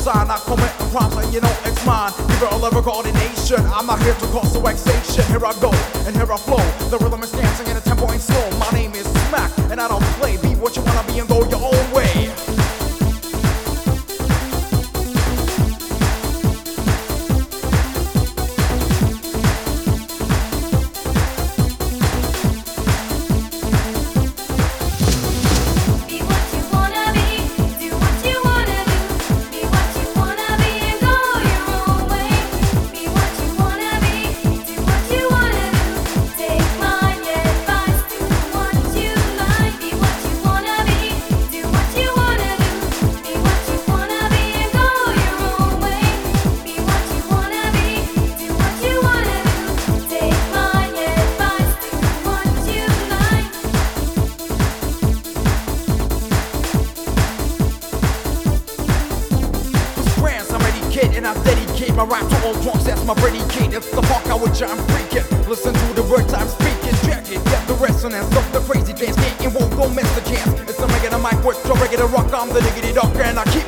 sign. I commit crimes and you know it's mine. Give it a level coordination. I'm not here to cause vexation. Here I go and here I flow. The rhythm is dancing and the tempo ain't slow. My name is Smack and I don't play. Be what you wanna be and go your own way. And I dedicate my rap to all drunks, that's my predicate. It's the fuck out which I'm freaking. Listen to the words I'm speaking, check it, get the resonance of the crazy dance. Getting involved, don't miss the chance. It's a regular mic with the regular rock, I'm the diggity doc and I keep